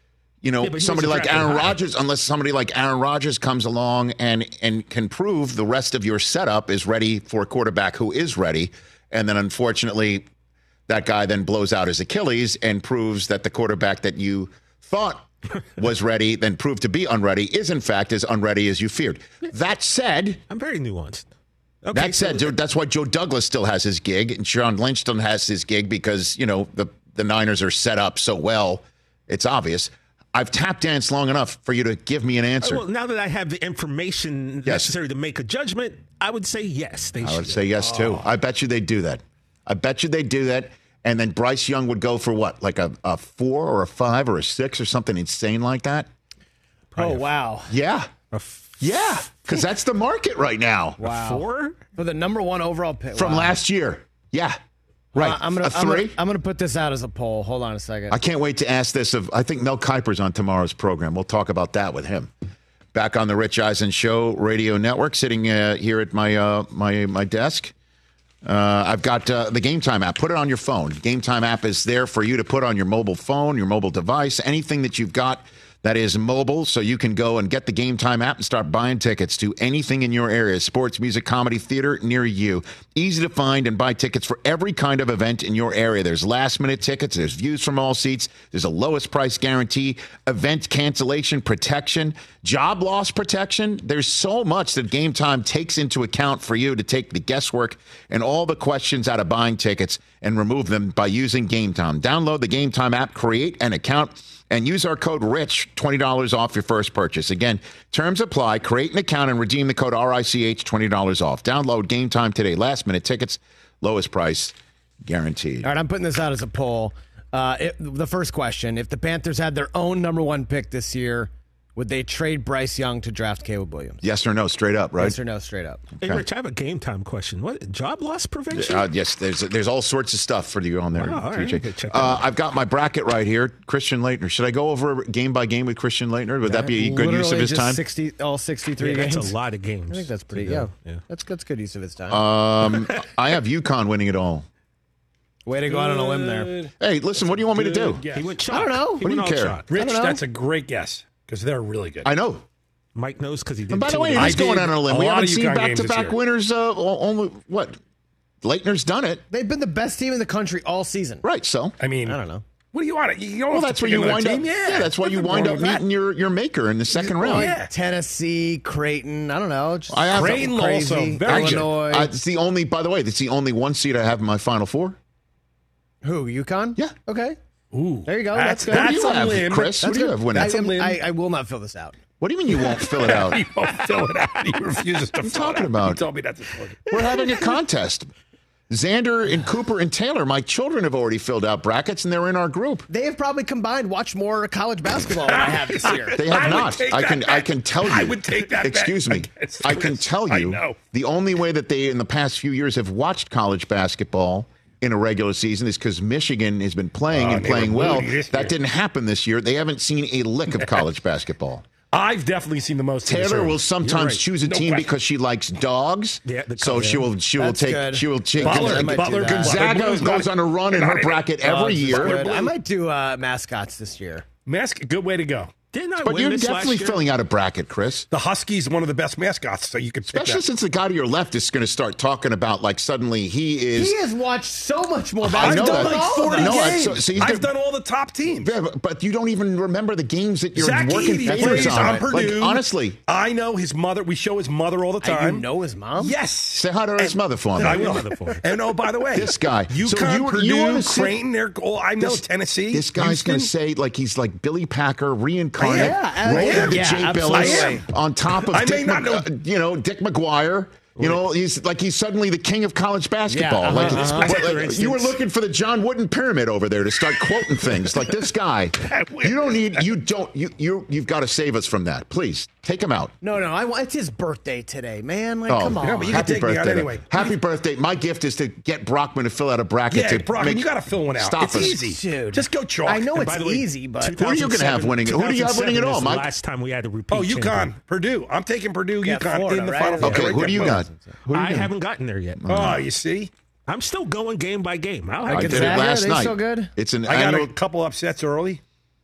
somebody like Aaron Rodgers, unless somebody like Aaron Rodgers comes along and can prove the rest of your setup is ready for a quarterback who is ready. And then unfortunately, that guy then blows out his Achilles and proves that the quarterback that you thought was ready, then proved to be unready, is in fact as unready as you feared. That said,
I'm very nuanced.
Okay, that said, that's why Joe Douglas still has his gig and Sean Lynch still has his gig because, the Niners are set up so well. It's obvious. I've tap danced long enough for you to give me an answer.
Well, now that I have the information necessary to make a judgment, I would say yes.
I would say yes, too. I bet you they'd do that. And then Bryce Young would go for what? Like a 4 or a 5 or a 6 or something insane like that?
Probably wow.
Yeah. Yeah. Because that's the market right now.
Wow.
4?
For the number 1 overall pick.
From last year. Yeah. Right.
I'm
a 3?
I'm gonna put this out as a poll. Hold on a second.
I can't wait to ask this I think Mel Kiper's on tomorrow's program. We'll talk about that with him. Back on the Rich Eisen Show Radio Network, sitting here at my desk. I've got the Game Time app. Put it on your phone. Game Time app is there for you to put on your mobile phone, your mobile device, anything that you've got that is mobile, so you can go and get the Game Time app and start buying tickets to anything in your area, sports, music, comedy, theater near you. Easy to find and buy tickets for every kind of event in your area. There's last-minute tickets. There's views from all seats. There's a lowest price guarantee, event cancellation protection, job loss protection. There's so much that Game Time takes into account for you to take the guesswork and all the questions out of buying tickets and remove them by using Game Time. Download the Game Time app, create an account, and use our code RICH, $20 off your first purchase. Again, terms apply. Create an account and redeem the code RICH, $20 off. Download Game Time today. Last-minute tickets, lowest price, guaranteed.
All right, I'm putting this out as a poll. The first question, if the Panthers had their own number 1 pick this year, would they trade Bryce Young to draft Caleb Williams?
Yes or no, straight up, right?
Yes or no, straight up.
Hey, Rich, I have a Game Time question. What, job loss prevention?
Yes, there's all sorts of stuff for you on there, TJ.
Right.
I've got my bracket right here. Christian Laettner. Should I go over game by game with Christian Laettner? Would that be a good use of his time?
63 games.
That's a lot of games.
I think that's pretty, yeah. That's good use of his time.
I have UConn winning it all.
Way to go out on a limb there.
Hey, listen, what do you want me to do?
He went
I don't know.
What do you care?
Rich, that's a great guess because they're really good.
I know.
Mike knows because he did.
And by the way, he's going on a limb. We haven't seen
UConn
back-to-back winners. Only what? Leitner's done it.
They've been the best team in the country all season.
Right. So
I mean,
I don't know.
What do you want? You
well, that's where you wind up. Yeah, that's why you wind up meeting your maker in the second round.
Yeah. Tennessee, Creighton. I don't know. Just
I have
Creighton
crazy.
also very
Illinois.
good.
It's the only. By the way, that's the only 1 seed I have in my Final Four.
Who? UConn?
Yeah.
Okay.
Ooh,
there you go. That's good.
What do you
a
have,
limb.
Chris?
That's
What do you
good.
have winning?
I will not fill this out.
What do you mean you won't fill it out?
He won't fill it out. He refuses to.
What are you
fill
talking
it out.
about?
He told me that's important.
We're having a contest. Xander and Cooper and Taylor, my children, have already filled out brackets, and they're in our group.
They have probably combined watch more college basketball than I have this year.
They have not. I can tell you.
I would take that.
Excuse me. I can tell you. The only way that they, in the past few years, have watched college basketball in a regular season is because Michigan has been playing and playing well. That didn't happen this year. They haven't seen a lick of college basketball.
I've definitely seen the most.
Taylor will sometimes choose a team because she likes dogs. Yeah, so she will take. Butler Gonzaga goes on a run in her bracket every year.
I might do mascots this year.
Good way to go.
But you're definitely filling out a bracket, Chris.
The Husky's one of the best mascots, so you could pick
especially since the guy to your left is going to start talking about like suddenly he
has watched so much more
basketball.
I've done
like 40 games. I've done all the top teams.
Yeah, but you don't even remember the games that you're
Zach
working
Edey
favors on.
Purdue.
Like, honestly,
I know his mother. We show his mother all the time.
You know his mom?
Yes.
Say hi to his mother for me.
I will. And oh, by the way,
this guy,
UConn, Purdue, Creighton. I know Tennessee.
This guy's going to say like he's like Billy Packer reincarnate. Jay Billis on top of Dick McGuire. You know, he's suddenly the king of college basketball. You were looking for the John Wooden pyramid over there to start quoting things like this guy. You've got to save us from that. Please take him out.
No, it's his birthday today, man. Like, come on.
Yeah, but you can take me out anyway.
Happy birthday. My gift is to get Brockman to fill out a bracket.
Yeah, Brockman, you got to fill one out.
Stop
it's
us.
easy.
Dude.
Just go chalk.
I know it's easy, but
who are you going to have winning? Who do you have winning it all, Mike?
Last time we had to repeat.
Oh, UConn, Purdue. I'm taking Purdue, UConn
Florida,
in the Final Four.
Okay, who do you got?
I haven't gotten there yet.
Oh, you see?
I'm still going game by game.
I did it last night.
So good?
It's an
I got
annual.
a couple upsets early.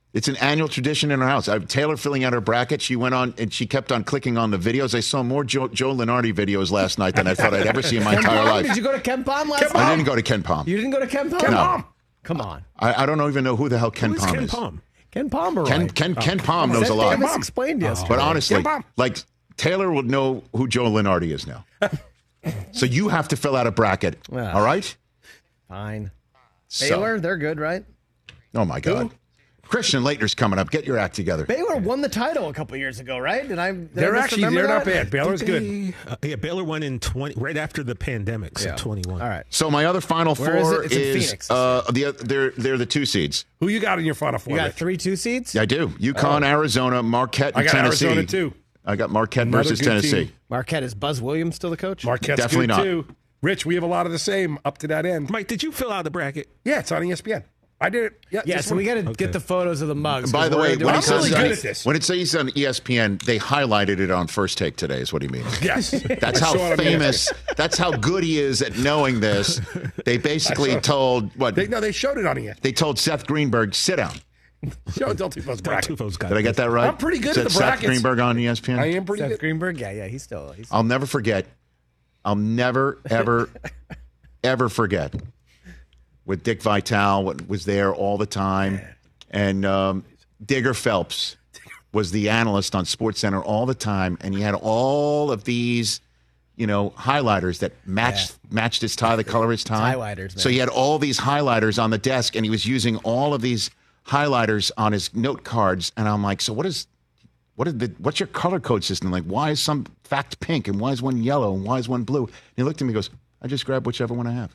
It's an annual tradition in our house. Taylor filling out her bracket. She went on and she kept on clicking on the videos. I saw more Joe Lunardi videos last night than I thought I'd ever see in my entire life.
Did you go to Ken Pom last night?
I didn't go to Ken Pom.
You didn't go to Ken Pom?
No.
Come on.
I don't even know who the hell Ken Pom is.
Ken Pomeroy.
Ken Pom knows a lot.
Davis explained yesterday.
But honestly, like Taylor would know who Joe Lunardi is now. So you have to fill out a bracket. All right?
Fine.
So-
Baylor, they're good, right?
Oh, my God. Christian Laettner's coming up. Get your act together.
Baylor won the title a couple years ago, right?
They're not bad. Baylor's good.
Yeah, Baylor won in 20 right after the pandemic, so 21.
All right.
So my other Final
Where
Four
is it? It's in Phoenix.
They're the 2 seeds.
Who you got in your Final Four?
You got 3 2 seeds?
I do. UConn, Arizona, Marquette, and
I got
Tennessee.
Arizona, too.
I got Marquette
Another
versus
good
Tennessee.
team.
Marquette, is Buzz Williams still the coach?
Marquette's
Definitely
good,
not.
too. Rich, we have a lot of the same up to that end.
Mike, did you fill out the bracket?
Yeah, it's on ESPN. I did it.
Yeah, so we got to get the photos of the mugs.
By the way, when it
really good at this.
when it says on ESPN, they highlighted it on First Take today, is what he means.
Yes.
That's how famous, that's how good he is at knowing this. They basically told,
they showed it on ESPN.
They told Seth Greenberg, sit down.
Show Del Tufo's bracket.
Did I get that right?
I'm pretty good
Is
at
that
the brackets.
Seth Greenberg on ESPN?
I am pretty
Seth
good.
Greenberg? Yeah, he's still.
I'll never forget. I'll never, ever, ever forget with Dick Vitale, what was there all the time. And Digger Phelps was the analyst on SportsCenter all the time. And he had all of these, highlighters that matched his tie, the color of his tie.
Highlighters, man.
So he had all these highlighters on the desk, and he was using all of these highlighters on his note cards. And I'm like, so what's your color code system? Like, why is some fact pink and why is one yellow and why is one blue? And he looked at me and goes, I just grab whichever one I have.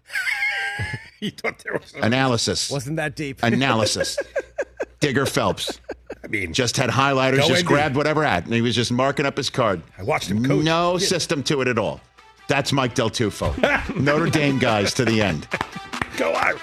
You thought there was
Analysis.
Wasn't that deep?
Analysis. Digger Phelps.
I mean,
just had highlighters,
go
just
ND.
grabbed whatever had, and he was just marking up his card.
I watched him coach.
No system to it at all. That's Mike Del Tufo. Notre Dame guys to the end.
Go out.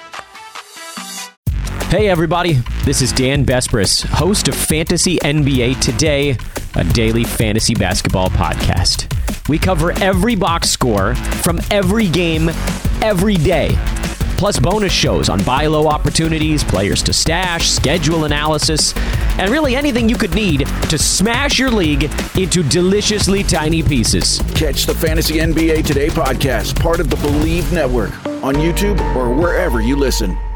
Hey everybody, this is Dan Bespris, host of Fantasy NBA Today, a daily fantasy basketball podcast. We cover every box score from every game, every day. Plus bonus shows on buy low opportunities, players to stash, schedule analysis, and really anything you could need to smash your league into deliciously tiny pieces.
Catch the Fantasy NBA Today podcast, part of the Believe Network, on YouTube or wherever you listen.